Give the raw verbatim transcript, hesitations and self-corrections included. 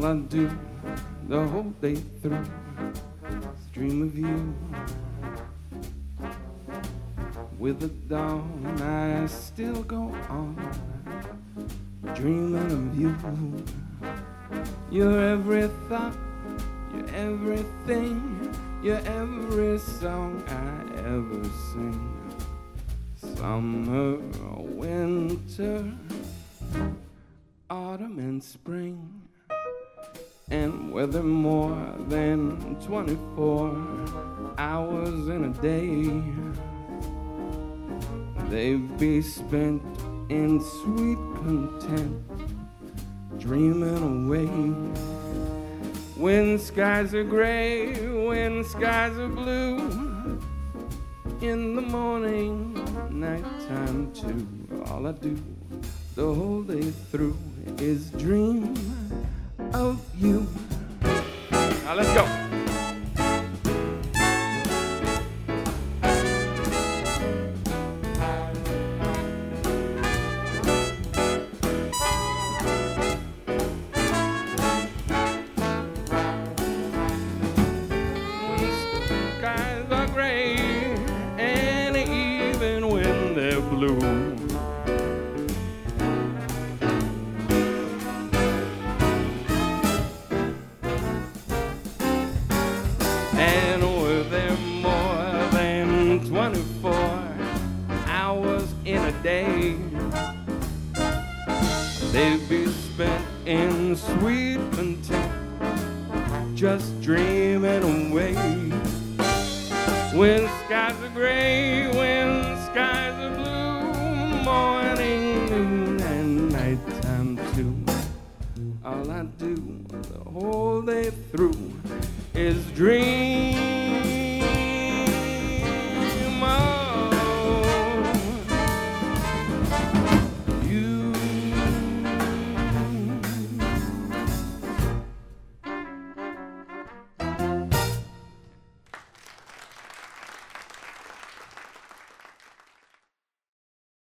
All I do the whole day through is dream of you. With the dawn I still go on dreaming of you. You're every thought, you're everything, you're every song I ever sing. Summer, winter, autumn and spring, and whether more than twenty-four hours in a day, they'd be spent in sweet content, dreaming away. When skies are gray, when skies are blue, in the morning, nighttime too, all I do the whole day through is dream of you. Now let's go. They'd be spent in sweet content, just dreaming away. When skies are gray, when skies are blue, morning, noon, and nighttime too, all I do the whole day through is dream